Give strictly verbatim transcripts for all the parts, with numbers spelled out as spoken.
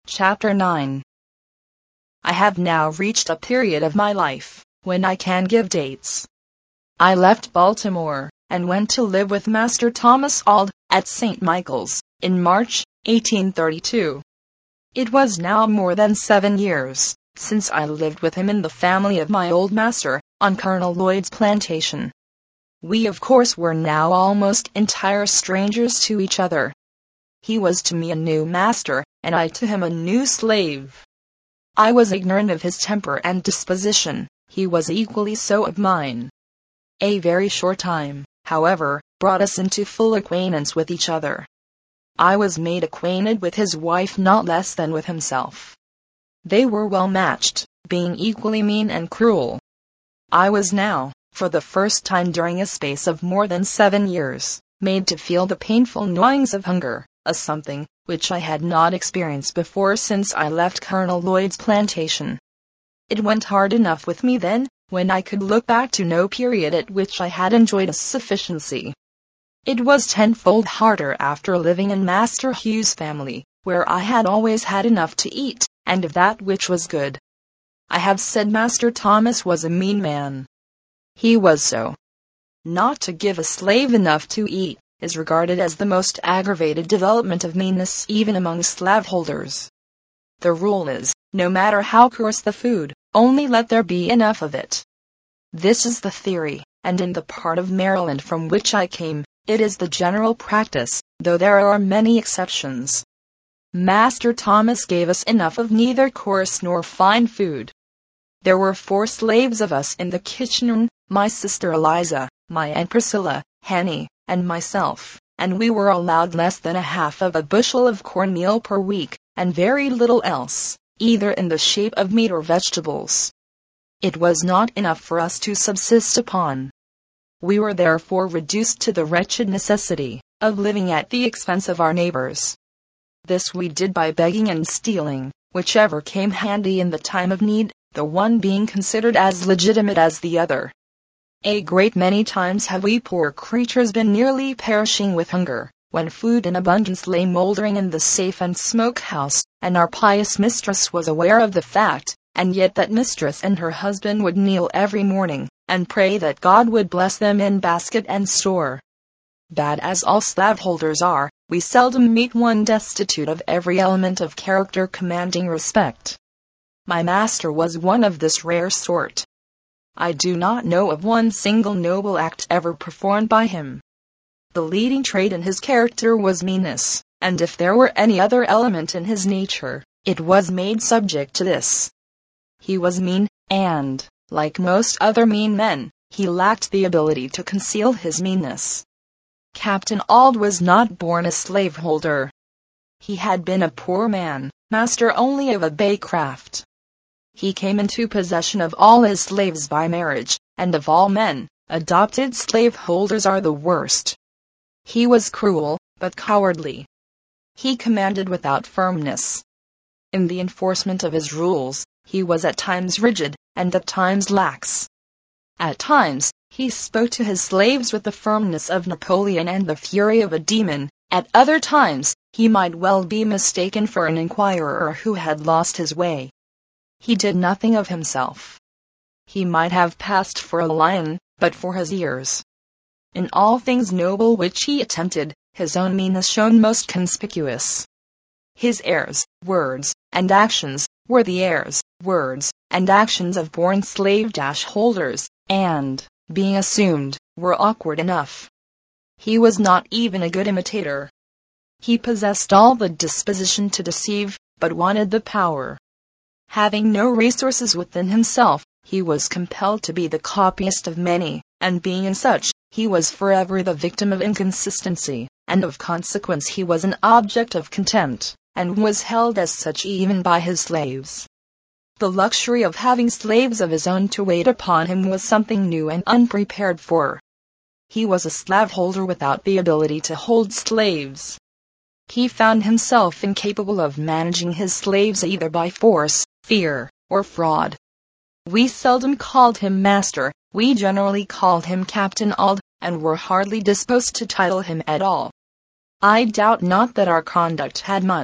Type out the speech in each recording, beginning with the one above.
Chapter nine. I have now reached a period of my life when I can give dates. I left Baltimore and went to live with Master Thomas Auld at Saint Michael's in March eighteen thirty-two. It was now more than seven years since I lived with him in the family of my old master on Colonel Lloyd's plantation. We of course were now almost entire strangers to each other. He was to me a new master, and I to him a new slave. I was ignorant of his temper and disposition, he was equally so of mine. A very short time, however, brought us into full acquaintance with each other. I was made acquainted with his wife not less than with himself. They were well matched, being equally mean and cruel. I was now, for the first time during a space of more than seven years, made to feel the painful gnawings of hunger, a something which I had not experienced before since I left Colonel Lloyd's plantation. It went hard enough with me then, when I could look back to no period at which I had enjoyed a sufficiency. It was tenfold harder after living in Master Hugh's family, where I had always had enough to eat, and of that which was good. I have said Master Thomas was a mean man. He was so. Not to give a slave enough to eat is regarded as the most aggravated development of meanness even among slaveholders. The rule is, no matter how coarse the food, only let there be enough of it. This is the theory, and in the part of Maryland from which I came, it is the general practice, though there are many exceptions. Master Thomas gave us enough of neither coarse nor fine food. There were four slaves of us in the kitchen, my sister Eliza, my Aunt Priscilla, Henny, and myself, and we were allowed less than a half of a bushel of cornmeal per week, and very little else, either in the shape of meat or vegetables. It was not enough for us to subsist upon. We were therefore reduced to the wretched necessity of living at the expense of our neighbors. This we did by begging and stealing, whichever came handy in the time of need, the one being considered as legitimate as the other. A great many times have we poor creatures been nearly perishing with hunger, when food in abundance lay mouldering in the safe and smoke-house, and our pious mistress was aware of the fact, and yet that mistress and her husband would kneel every morning, and pray that God would bless them in basket and store. Bad as all slaveholders are, we seldom meet one destitute of every element of character commanding respect. My master was one of this rare sort. I do not know of one single noble act ever performed by him. The leading trait in his character was meanness, and if there were any other element in his nature, it was made subject to this. He was mean, and, like most other mean men, he lacked the ability to conceal his meanness. Captain Auld was not born a slaveholder. He had been a poor man, master only of a bay craft. He came into possession of all his slaves by marriage, and of all men, adopted slaveholders are the worst. He was cruel, but cowardly. He commanded without firmness. In the enforcement of his rules, he was at times rigid, and at times lax. At times, he spoke to his slaves with the firmness of Napoleon and the fury of a demon. At other times, he might well be mistaken for an inquirer who had lost his way. He did nothing of himself. He might have passed for a lion, but for his ears. In all things noble which he attempted, his own meanness shone most conspicuous. His airs, words, and actions were the airs, words, and actions of born slave-holders, and, being assumed, were awkward enough. He was not even a good imitator. He possessed all the disposition to deceive, but wanted the power. Having no resources within himself, he was compelled to be the copyist of many, and being in such, he was forever the victim of inconsistency, and of consequence he was an object of contempt, and was held as such even by his slaves. The luxury of having slaves of his own to wait upon him was something new and unprepared for. He was a slaveholder without the ability to hold slaves. He found himself incapable of managing his slaves either by force, fear, or fraud. We seldom called him master, we generally called him Captain Auld, and were hardly disposed to title him at all. I doubt not that our conduct had much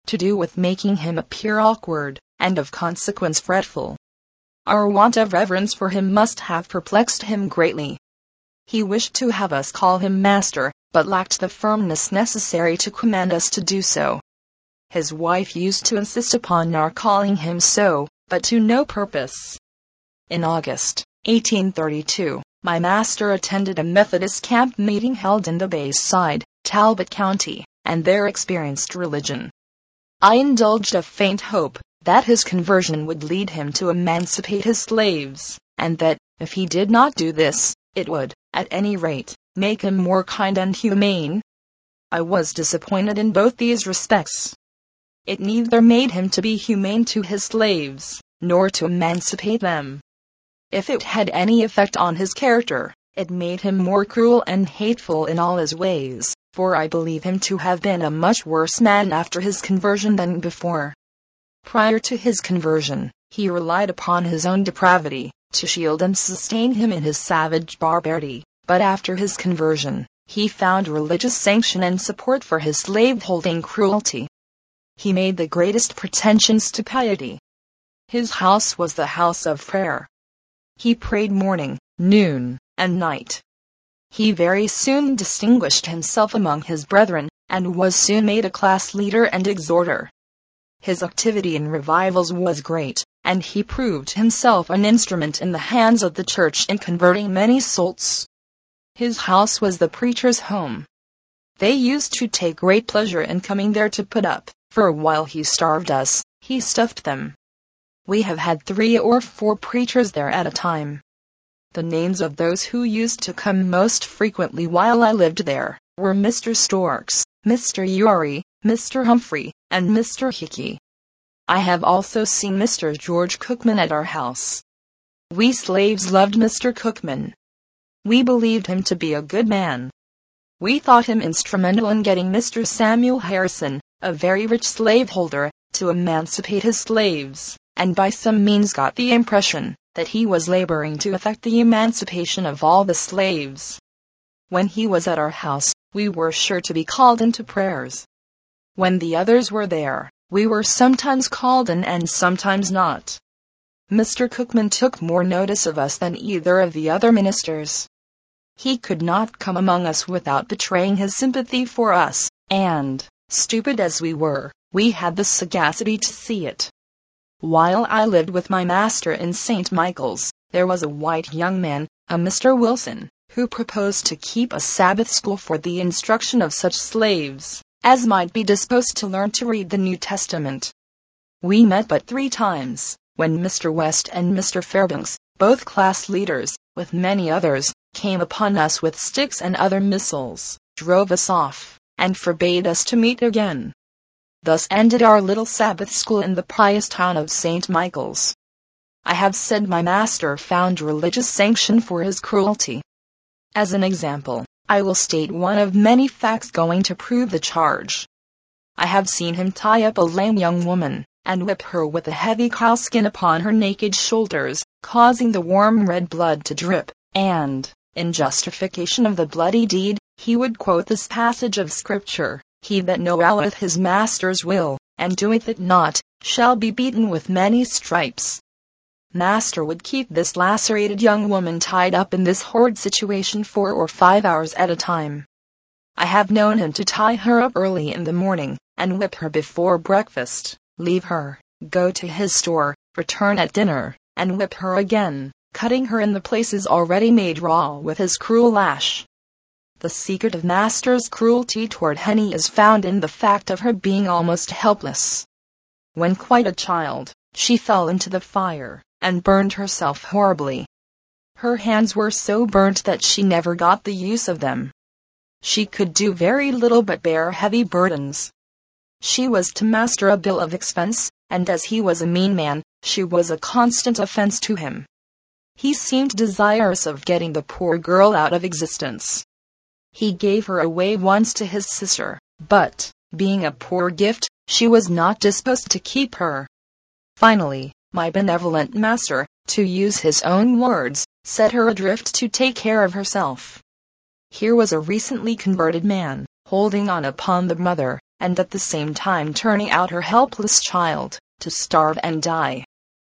to do with making him appear awkward, and of consequence fretful. Our want of reverence for him must have perplexed him greatly. He wished to have us call him master, but lacked the firmness necessary to command us to do so. His wife used to insist upon our calling him so, but to no purpose. In August, eighteen thirty-two, my master attended a Methodist camp meeting held in the Bayside, Talbot County, and there experienced religion. I indulged a faint hope that his conversion would lead him to emancipate his slaves, and that, if he did not do this, it would, at any rate, make him more kind and humane. I was disappointed in both these respects. It neither made him to be humane to his slaves, nor to emancipate them. If it had any effect on his character, it made him more cruel and hateful in all his ways, for I believe him to have been a much worse man after his conversion than before. Prior to his conversion, he relied upon his own depravity to shield and sustain him in his savage barbarity, but after his conversion, he found religious sanction and support for his slave-holding cruelty. He made the greatest pretensions to piety. His house was the house of prayer. He prayed morning, noon, and night. He very soon distinguished himself among his brethren, and was soon made a class leader and exhorter. His activity in revivals was great, and he proved himself an instrument in the hands of the church in converting many souls. His house was the preacher's home. They used to take great pleasure in coming there to put up. For while he starved us, he stuffed them. We have had three or four preachers there at a time. The names of those who used to come most frequently while I lived there were Mister Storks, Mister Uri, Mister Humphrey, and Mister Hickey. I have also seen Mister George Cookman at our house. We slaves loved Mister Cookman. We believed him to be a good man. We thought him instrumental in getting Mister Samuel Harrison, a very rich slaveholder, to emancipate his slaves, and by some means got the impression that he was laboring to effect the emancipation of all the slaves. When he was at our house, we were sure to be called into prayers. When the others were there, we were sometimes called in and sometimes not. Mister Cookman took more notice of us than either of the other ministers. He could not come among us without betraying his sympathy for us, and, stupid as we were, we had the sagacity to see it. While I lived with my master in Saint Michael's, there was a white young man, a Mister Wilson, who proposed to keep a Sabbath school for the instruction of such slaves as might be disposed to learn to read the New Testament. We met but three times, when Mister West and Mister Fairbanks, both class leaders, with many others, came upon us with sticks and other missiles, drove us off, and forbade us to meet again. Thus ended our little Sabbath school in the pious town of Saint Michael's. I have said my master found religious sanction for his cruelty. As an example, I will state one of many facts going to prove the charge. I have seen him tie up a lame young woman, and whip her with a heavy cowskin upon her naked shoulders, causing the warm red blood to drip, and, in justification of the bloody deed, he would quote this passage of Scripture: "He that knoweth his master's will, and doeth it not, shall be beaten with many stripes." Master would keep this lacerated young woman tied up in this horrid situation four or five hours at a time. I have known him to tie her up early in the morning, and whip her before breakfast, leave her, go to his store, return at dinner, and whip her again, cutting her in the places already made raw with his cruel lash. The secret of master's cruelty toward Henny is found in the fact of her being almost helpless. When quite a child, she fell into the fire, and burned herself horribly. Her hands were so burnt that she never got the use of them. She could do very little but bear heavy burdens. She was to master a bill of expense, and as he was a mean man, she was a constant offense to him. He seemed desirous of getting the poor girl out of existence. He gave her away once to his sister, but, being a poor gift, she was not disposed to keep her. Finally, my benevolent master, to use his own words, set her adrift to take care of herself. Here was a recently converted man, holding on upon the mother, and at the same time turning out her helpless child, to starve and die.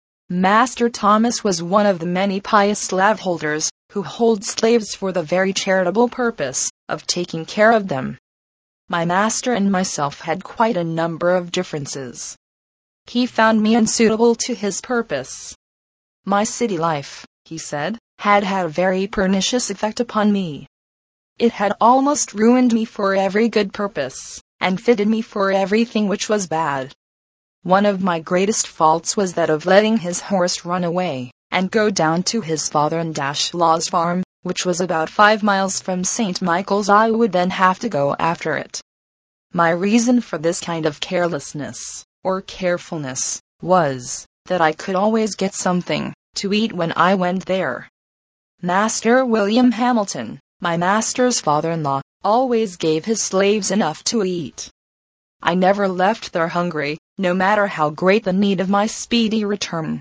Master Thomas was one of the many pious slaveholders who hold slaves for the very charitable purpose of taking care of them. My master and myself had quite a number of differences. He found me unsuitable to his purpose. My city life, he said, had had a very pernicious effect upon me. It had almost ruined me for every good purpose, and fitted me for everything which was bad. One of my greatest faults was that of letting his horse run away, and go down to his father and Law's farm, which was about five miles from Saint Michael's. I would then have to go after it. My reason for this kind of carelessness, or carefulness, was, that I could always get something to eat when I went there. Master William Hamilton, my master's father-in-law, always gave his slaves enough to eat. I never left there hungry, no matter how great the need of my speedy return.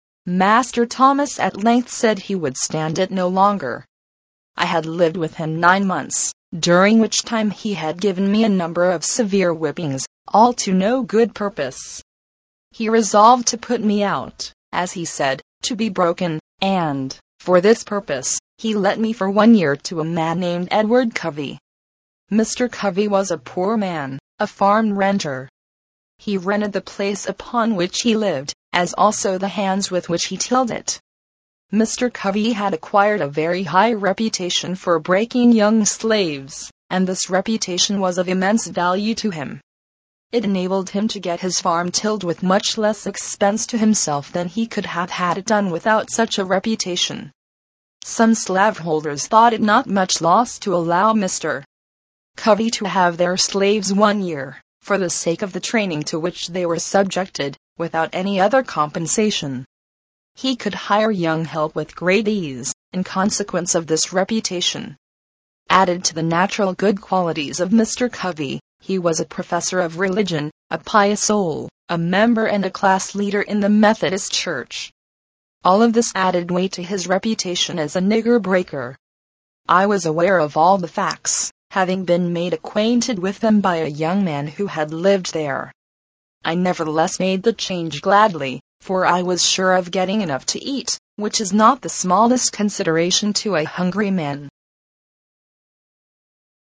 Master Thomas at length said he would stand it no longer. I had lived with him nine months, during which time he had given me a number of severe whippings, all to no good purpose. He resolved to put me out, as he said, to be broken, and, for this purpose, he let me for one year to a man named Edward Covey. Mister Covey was a poor man, a farm renter. He rented the place upon which he lived, as also the hands with which he tilled it. Mister Covey had acquired a very high reputation for breaking young slaves, and this reputation was of immense value to him. It enabled him to get his farm tilled with much less expense to himself than he could have had it done without such a reputation. Some slaveholders thought it not much loss to allow Mister Covey to have their slaves one year, for the sake of the training to which they were subjected, without any other compensation. He could hire young help with great ease, in consequence of this reputation. Added to the natural good qualities of Mister Covey, he was a professor of religion, a pious soul, a member and a class leader in the Methodist Church. All of this added weight to his reputation as a nigger breaker. I was aware of all the facts, having been made acquainted with them by a young man who had lived there. I nevertheless made the change gladly, for I was sure of getting enough to eat, which is not the smallest consideration to a hungry man.